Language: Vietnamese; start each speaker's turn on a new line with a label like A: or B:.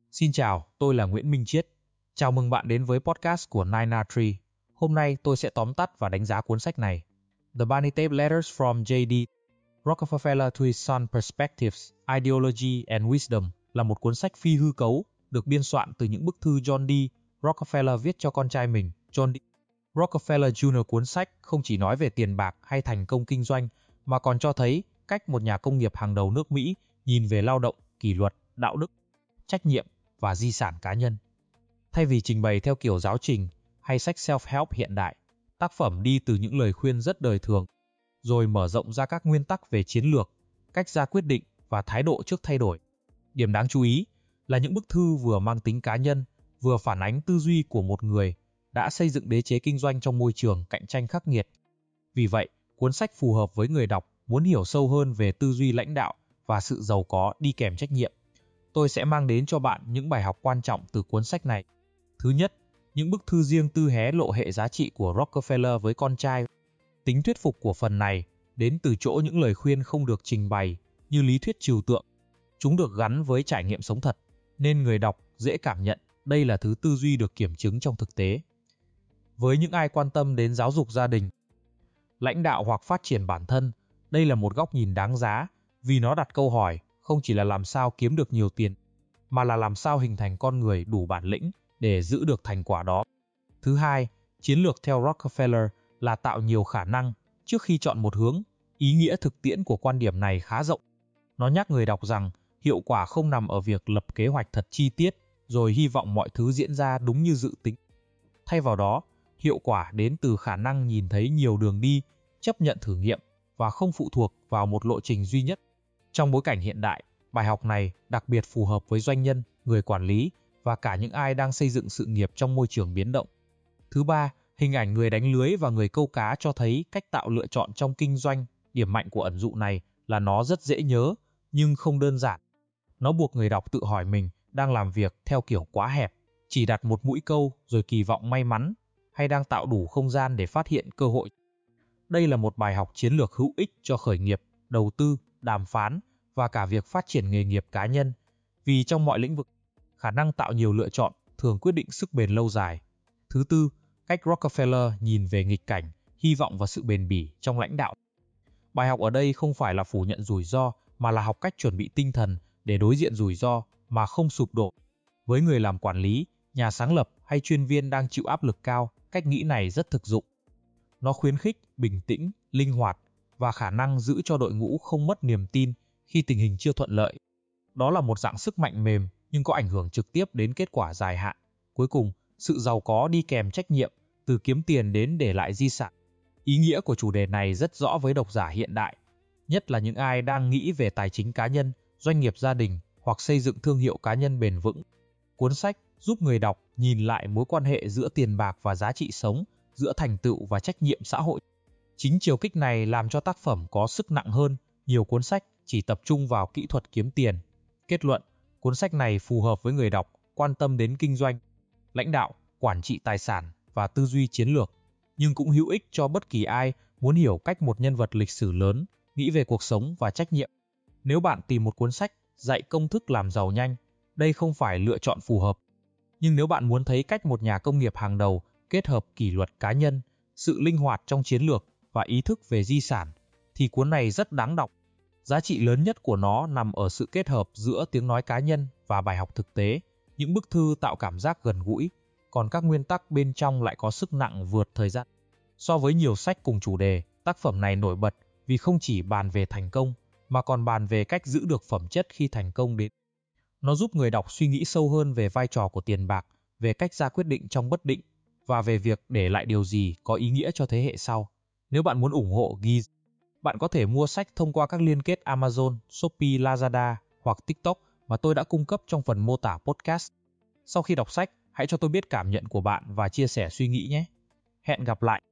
A: Xin chào, tôi là Nguyễn Minh Chiết. Chào mừng bạn đến với podcast của 9R3. Hôm nay tôi sẽ tóm tắt và đánh giá cuốn sách này. The Barney Tape Letters from J.D. Rockefeller to His Son Perspectives, Ideology and Wisdom là một cuốn sách phi hư cấu, được biên soạn từ những bức thư John D. Rockefeller viết cho con trai mình, John D. Rockefeller Jr. Cuốn sách không chỉ nói về tiền bạc hay thành công kinh doanh, mà còn cho thấy cách một nhà công nghiệp hàng đầu nước Mỹ nhìn về lao động, kỷ luật, đạo đức, trách nhiệm và di sản cá nhân. Thay vì trình bày theo kiểu giáo trình hay sách self-help hiện đại, tác phẩm đi từ những lời khuyên rất đời thường, rồi mở rộng ra các nguyên tắc về chiến lược, cách ra quyết định và thái độ trước thay đổi. Điểm đáng chú ý là những bức thư vừa mang tính cá nhân, vừa phản ánh tư duy của một người đã xây dựng đế chế kinh doanh trong môi trường cạnh tranh khắc nghiệt. Vì vậy, cuốn sách phù hợp với người đọc muốn hiểu sâu hơn về tư duy lãnh đạo và sự giàu có đi kèm trách nhiệm. Tôi sẽ mang đến cho bạn những bài học quan trọng từ cuốn sách này. Thứ nhất, những bức thư riêng tư hé lộ hệ giá trị của Rockefeller với con trai. Tính thuyết phục của phần này đến từ chỗ những lời khuyên không được trình bày như lý thuyết trừu tượng. Chúng được gắn với trải nghiệm sống thật, nên người đọc dễ cảm nhận đây là thứ tư duy được kiểm chứng trong thực tế. Với những ai quan tâm đến giáo dục gia đình, lãnh đạo hoặc phát triển bản thân, đây là một góc nhìn đáng giá vì nó đặt câu hỏi không chỉ là làm sao kiếm được nhiều tiền, mà là làm sao hình thành con người đủ bản lĩnh để giữ được thành quả đó. Thứ hai, chiến lược theo Rockefeller là tạo nhiều khả năng trước khi chọn một hướng. Ý nghĩa thực tiễn của quan điểm này khá rộng. Nó nhắc người đọc rằng hiệu quả không nằm ở việc lập kế hoạch thật chi tiết rồi hy vọng mọi thứ diễn ra đúng như dự tính. Thay vào đó, hiệu quả đến từ khả năng nhìn thấy nhiều đường đi, chấp nhận thử nghiệm và không phụ thuộc vào một lộ trình duy nhất. Trong bối cảnh hiện đại, bài học này đặc biệt phù hợp với doanh nhân, người quản lý và cả những ai đang xây dựng sự nghiệp trong môi trường biến động. Thứ ba, hình ảnh người đánh lưới và người câu cá cho thấy cách tạo lựa chọn trong kinh doanh. Điểm mạnh của ẩn dụ này là nó rất dễ nhớ, nhưng không đơn giản. Nó buộc người đọc tự hỏi mình đang làm việc theo kiểu quá hẹp, chỉ đặt một mũi câu rồi kỳ vọng may mắn, hay đang tạo đủ không gian để phát hiện cơ hội. Đây là một bài học chiến lược hữu ích cho khởi nghiệp, đầu tư, đàm phán và cả việc phát triển nghề nghiệp cá nhân, vì trong mọi lĩnh vực, khả năng tạo nhiều lựa chọn thường quyết định sức bền lâu dài. Thứ tư, cách Rockefeller nhìn về nghịch cảnh, hy vọng và sự bền bỉ trong lãnh đạo. Bài học ở đây không phải là phủ nhận rủi ro, mà là học cách chuẩn bị tinh thần để đối diện rủi ro mà không sụp đổ. Với người làm quản lý, nhà sáng lập hay chuyên viên đang chịu áp lực cao, cách nghĩ này rất thực dụng. Nó khuyến khích bình tĩnh, linh hoạt và khả năng giữ cho đội ngũ không mất niềm tin khi tình hình chưa thuận lợi. Đó là một dạng sức mạnh mềm nhưng có ảnh hưởng trực tiếp đến kết quả dài hạn. Cuối cùng, sự giàu có đi kèm trách nhiệm, từ kiếm tiền đến để lại di sản. Ý nghĩa của chủ đề này rất rõ với độc giả hiện đại, nhất là những ai đang nghĩ về tài chính cá nhân, doanh nghiệp gia đình hoặc xây dựng thương hiệu cá nhân bền vững. Cuốn sách giúp người đọc nhìn lại mối quan hệ giữa tiền bạc và giá trị sống, giữa thành tựu và trách nhiệm xã hội. Chính chiều kích này làm cho tác phẩm có sức nặng hơn nhiều cuốn sách chỉ tập trung vào kỹ thuật kiếm tiền. Kết luận, cuốn sách này phù hợp với người đọc quan tâm đến kinh doanh, lãnh đạo, quản trị tài sản và tư duy chiến lược, nhưng cũng hữu ích cho bất kỳ ai muốn hiểu cách một nhân vật lịch sử lớn nghĩ về cuộc sống và trách nhiệm. Nếu bạn tìm một cuốn sách dạy công thức làm giàu nhanh, đây không phải lựa chọn phù hợp. Nhưng nếu bạn muốn thấy cách một nhà công nghiệp hàng đầu kết hợp kỷ luật cá nhân, sự linh hoạt trong chiến lược và ý thức về di sản, thì cuốn này rất đáng đọc. Giá trị lớn nhất của nó nằm ở sự kết hợp giữa tiếng nói cá nhân và bài học thực tế. Những bức thư tạo cảm giác gần gũi, còn các nguyên tắc bên trong lại có sức nặng vượt thời gian. So với nhiều sách cùng chủ đề, tác phẩm này nổi bật vì không chỉ bàn về thành công, mà còn bàn về cách giữ được phẩm chất khi thành công đến. Nó giúp người đọc suy nghĩ sâu hơn về vai trò của tiền bạc, về cách ra quyết định trong bất định, và về việc để lại điều gì có ý nghĩa cho thế hệ sau. Nếu bạn muốn ủng hộ Giz, bạn có thể mua sách thông qua các liên kết Amazon, Shopee, Lazada hoặc TikTok mà tôi đã cung cấp trong phần mô tả podcast. Sau khi đọc sách, hãy cho tôi biết cảm nhận của bạn và chia sẻ suy nghĩ nhé. Hẹn gặp lại!